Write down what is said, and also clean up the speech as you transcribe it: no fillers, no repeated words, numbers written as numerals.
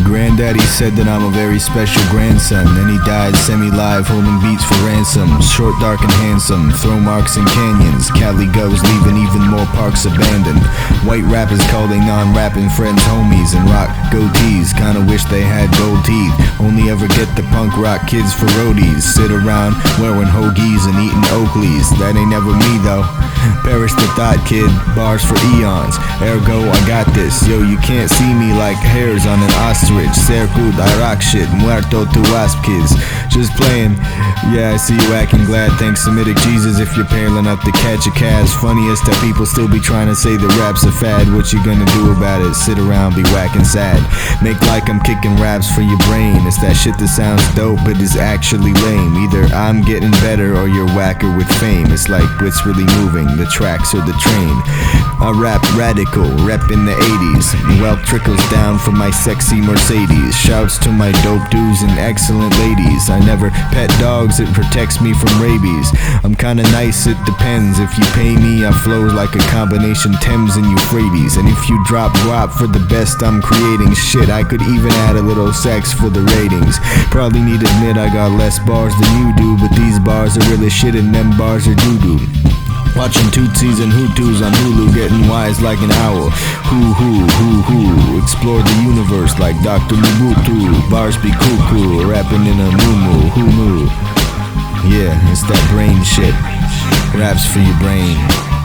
granddaddy said that I'm a very special grandson. Then he died semi-live, holding beats for ransom. Short, dark, and handsome, throw marks in canyons. Cali goes, leaving even more parks abandoned. White rappers call they non-rapping friends homies, and rock goatees. Kinda wish they had gold teeth. Only ever get the punk rock kids for roadies. Sit around wearing hoagies and eating Oakleys. That ain't never me though. Perish the thought, kid. Bars for eons. Ergo, I got this. Yo, you can't see me like hairs on an ostrich. Serkud, I rock shit. Muerto to wasp kids. Just playing. Yeah, I see you acting glad. Thanks Semitic Jesus if you're pale enough to catch a Kaz. Funniest that people still be trying to say the rap's a fad. What you gonna do about it? Sit around, be whacking sad. Make like I'm kicking raps for your brain. It's that shit that sounds dope but is actually lame. Either I'm getting better or you're whacker with fame. It's like what's really moving, the tracks or the train. I rap radical, rep in the 80s. Wealth trickles down from my sexy Mercedes. Shouts to my dope dudes and excellent ladies. I never pet dogs, it protects me from rabies. I'm kinda nice, it depends. If you pay me, I flow like a combination Thames and Euphrates. And if you drop guap for the best I'm creating, shit, I could even add a little sex for the ratings. Probably need to admit I got less bars than you do, but these bars are really shit and them bars are doo-doo. Watching Tutsis and Hutus on Hulu, getting wise like an owl. Hoo. Explore the universe like Dr. Mobutu. Bars be cuckoo, rapping in a moo-moo. Who knew? Yeah, it's that brain shit. Raps for your brain.